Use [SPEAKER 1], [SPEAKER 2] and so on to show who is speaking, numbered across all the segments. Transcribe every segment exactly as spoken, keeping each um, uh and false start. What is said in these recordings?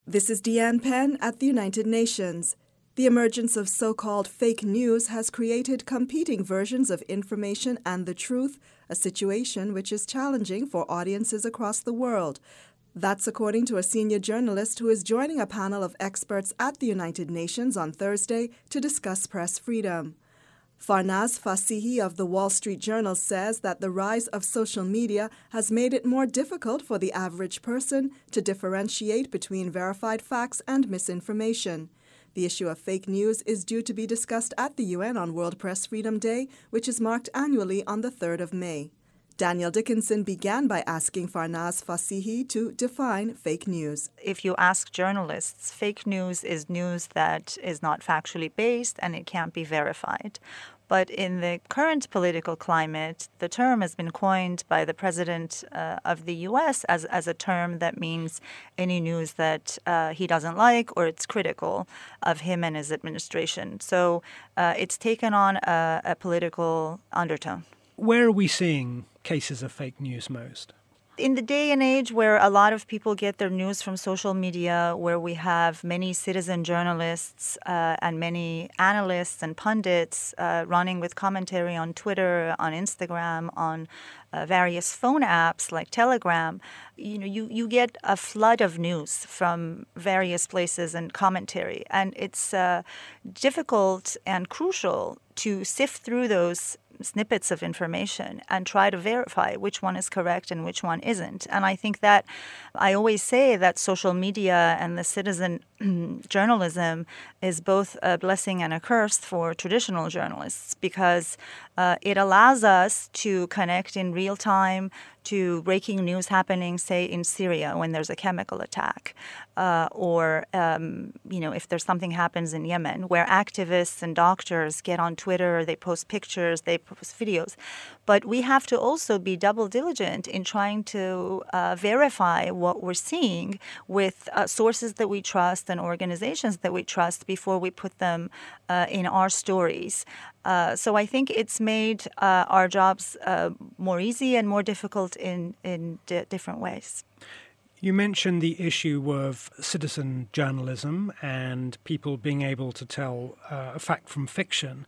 [SPEAKER 1] This is Deanne Penn at the United Nations. The emergence of so-called fake news has created competing versions of information and the truth, a situation which is challenging for audiences across the world. That's according to a senior journalist who is joining a panel of experts at the United Nations on Thursday to discuss press freedom. Farnaz Fasihi of the Wall Street Journal says that the rise of social media has made it more difficult for the average person to differentiate between verified facts and misinformation. The issue of fake news is due to be discussed at the U N on World Press Freedom Day, which is marked annually on the third of May. Danielle Dickinson began by asking Farnaz Fasihi to define fake news.
[SPEAKER 2] If you ask journalists, fake news is news that is not factually based and it can't be verified. But in the current political climate, the term has been coined by the president uh, of the U S as, as a term that means any news that uh, he doesn't like or it's critical of him and his administration. So uh, it's taken on a, a political undertone.
[SPEAKER 3] Where are we seeing cases of fake news most?
[SPEAKER 2] In the day and age where a lot of people get their news from social media, where we have many citizen journalists uh, and many analysts and pundits uh, running with commentary on Twitter, on Instagram, on uh, various phone apps like Telegram, you know, you, you get a flood of news from various places and commentary. And it's uh, difficult and crucial to sift through those snippets of information and try to verify which one is correct and which one isn't. And I think that I always say that social media and the citizen journalism is both a blessing and a curse for traditional journalists because uh, it allows us to connect in real time to breaking news happening, say, in Syria when there's a chemical attack, uh, or, um, you know, if there's something happens in Yemen, where activists and doctors get on Twitter, they post pictures, they post videos. But we have to also be double diligent in trying to uh, verify what we're seeing with uh, sources that we trust and organizations that we trust before we put them uh, in our stories. Uh, so I think it's made uh, our jobs uh, more easy and more difficult in, in d- different ways.
[SPEAKER 3] You mentioned the issue of citizen journalism and people being able to tell uh, a fact from fiction.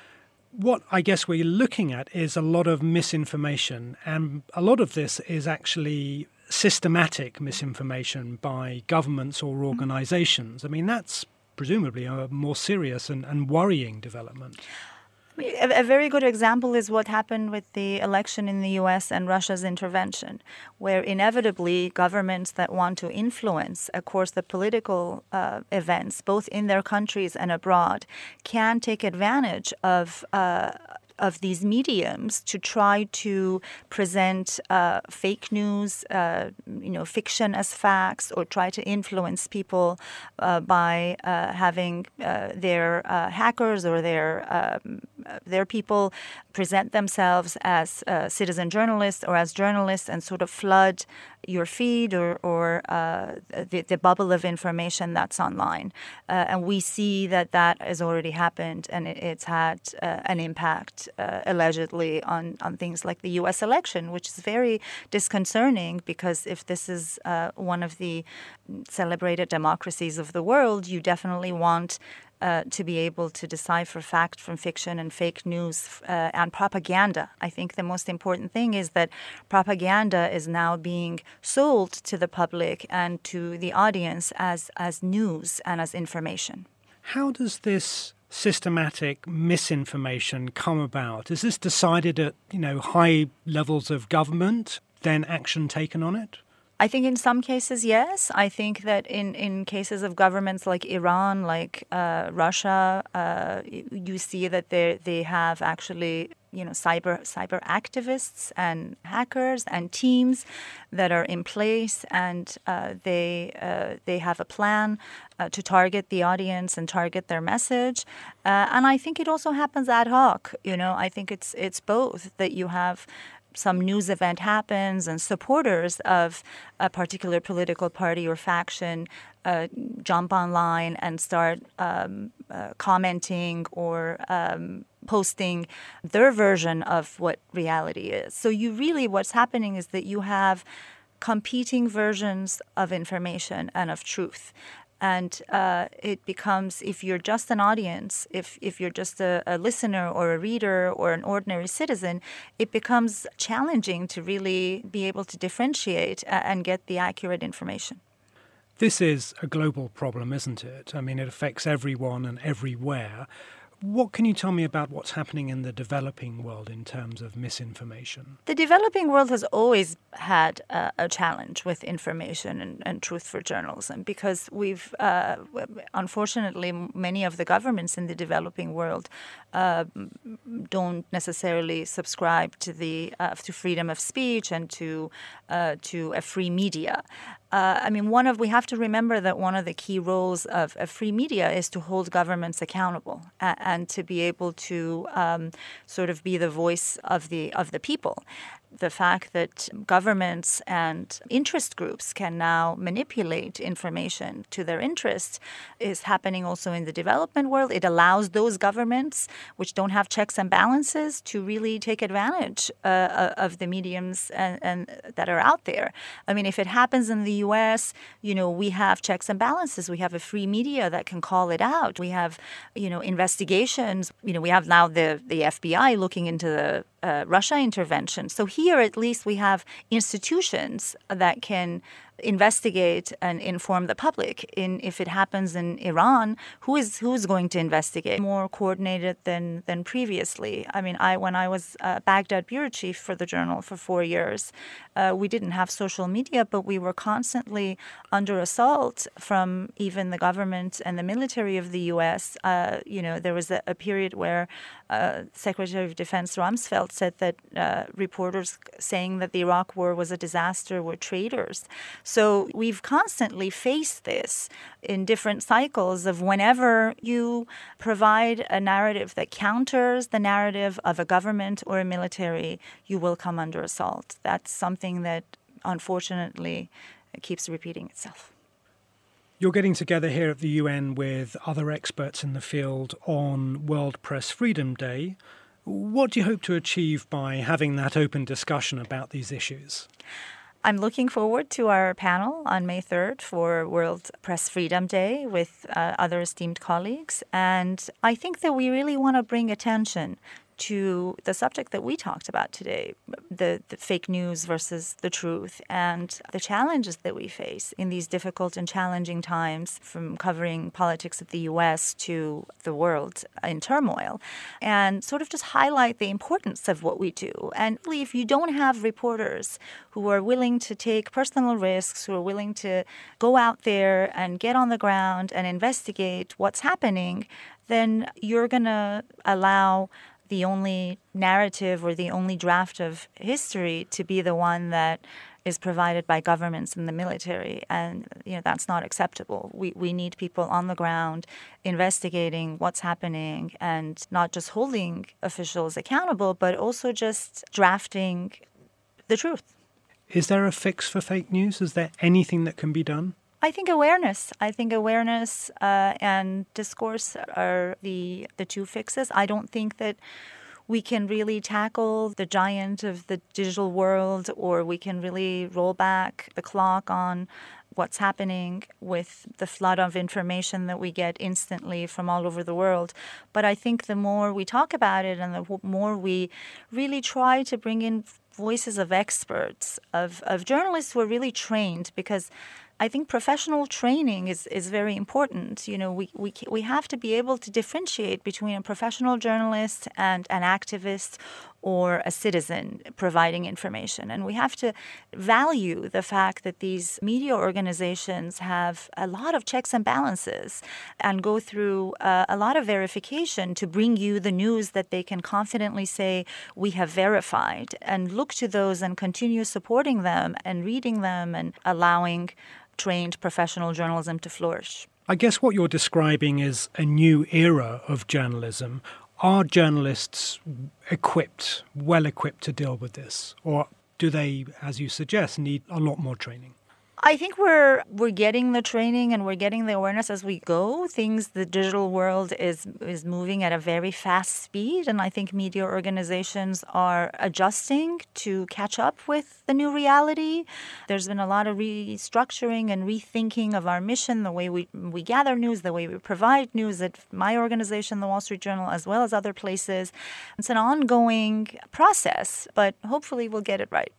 [SPEAKER 3] What I guess we're looking at is a lot of misinformation, and a lot of this is actually systematic misinformation by governments or organizations. I mean, that's presumably a more serious and, and worrying development.
[SPEAKER 2] A very good example is what happened with the election in the U S and Russia's intervention, where inevitably governments that want to influence, of course, the political uh, events, both in their countries and abroad, can take advantage of uh, of these mediums to try to present uh, fake news, uh, you know, fiction as facts, or try to influence people uh, by uh, having uh, their uh, hackers or their um, their people present themselves as uh, citizen journalists or as journalists and sort of flood your feed or, or uh, the, the bubble of information that's online. Uh, and we see that that has already happened, and it, it's had uh, an impact, uh, allegedly, on, on things like the U S election, which is very disconcerting because if this is uh, one of the celebrated democracies of the world, you definitely want Uh, to be able to decipher fact from fiction and fake news uh, and propaganda. I think the most important thing is that propaganda is now being sold to the public and to the audience as, as news and as information.
[SPEAKER 3] How does this systematic misinformation come about? Is this decided at, you know, high levels of government, then action taken on it?
[SPEAKER 2] I think in some cases, yes. I think that in, in cases of governments like Iran, like uh, Russia, uh, you see that they they have actually, you know, cyber cyber activists and hackers and teams that are in place, and uh, they uh, they have a plan uh, to target the audience and target their message. Uh, and I think it also happens ad hoc. You know, I think it's it's both, that you have some news event happens and supporters of a particular political party or faction uh, jump online and start um, uh, commenting or um, posting their version of what reality is. So you really, what's happening is that you have competing versions of information and of truth. And uh, it becomes, if you're just an audience, if, if you're just a, a listener or a reader or an ordinary citizen, it becomes challenging to really be able to differentiate and get the accurate information.
[SPEAKER 3] This is a global problem, isn't it? I mean, it affects everyone and everywhere. What can you tell me about what's happening in the developing world in terms of misinformation?
[SPEAKER 2] The developing world has always had uh, a challenge with information and, and truth for journalism because we've, uh, unfortunately, many of the governments in the developing world uh, don't necessarily subscribe to the uh, to freedom of speech and to uh, to a free media. Uh, I mean, one of we have to remember that one of the key roles of, of free media is to hold governments accountable and, and to be able to um, sort of be the voice of the of the people. The fact that governments and interest groups can now manipulate information to their interests is happening also in the development world. It allows those governments which don't have checks and balances to really take advantage uh, of the mediums and, and that are out there. I mean, if it happens in the U S, you know, we have checks and balances. We have a free media that can call it out. We have, you know, investigations. You know, we have now the, the F B I looking into the uh, Russia intervention. So here, at least, we have institutions that can investigate and inform the public. In if it happens in Iran, who is who is going to investigate? More coordinated than than previously. I mean, I when I was uh, Baghdad bureau chief for the Journal for four years, uh, we didn't have social media, but we were constantly under assault from even the government and the military of the U S. Uh, you know, there was a, a period where uh, Secretary of Defense Rumsfeld said that uh, reporters saying that the Iraq War was a disaster were traitors. So we've constantly faced this in different cycles of whenever you provide a narrative that counters the narrative of a government or a military, you will come under assault. That's something that, unfortunately, keeps repeating itself.
[SPEAKER 3] You're getting together here at the U N with other experts in the field on World Press Freedom Day. What do you hope to achieve by having that open discussion about these issues?
[SPEAKER 2] I'm looking forward to our panel on May third for World Press Freedom Day with uh, other esteemed colleagues. And I think that we really want to bring attention to the subject that we talked about today, the, the fake news versus the truth, and the challenges that we face in these difficult and challenging times, from covering politics of the U S to the world in turmoil, and sort of just highlight the importance of what we do. And really, if you don't have reporters who are willing to take personal risks, who are willing to go out there and get on the ground and investigate what's happening, then you're going to allow the only narrative or the only draft of history to be the one that is provided by governments and the military. And, you know, that's not acceptable. We we need people on the ground investigating what's happening and not just holding officials accountable, but also just drafting the truth.
[SPEAKER 3] Is there a fix for fake news? Is there anything that can be done?
[SPEAKER 2] I think awareness. I think awareness uh, and discourse are the the two fixes. I don't think that we can really tackle the giant of the digital world, or we can really roll back the clock on what's happening with the flood of information that we get instantly from all over the world. But I think the more we talk about it and the more we really try to bring in voices of experts, of, of journalists who are really trained, because I think professional training is, is very important. You know, we, we we have to be able to differentiate between a professional journalist and an activist or a citizen providing information. And we have to value the fact that these media organizations have a lot of checks and balances and go through uh, a lot of verification to bring you the news that they can confidently say, we have verified, and look to those and continue supporting them and reading them and allowing trained professional journalism to flourish.
[SPEAKER 3] I guess what you're describing is a new era of journalism. Are journalists equipped, well equipped to deal with this? Or do they, as you suggest, need a lot more training?
[SPEAKER 2] I think we're we're getting the training and we're getting the awareness as we go. Things, the digital world is is moving at a very fast speed, and I think media organizations are adjusting to catch up with the new reality. There's been a lot of restructuring and rethinking of our mission, the way we we gather news, the way we provide news at my organization, the Wall Street Journal, as well as other places. It's an ongoing process, but hopefully we'll get it right.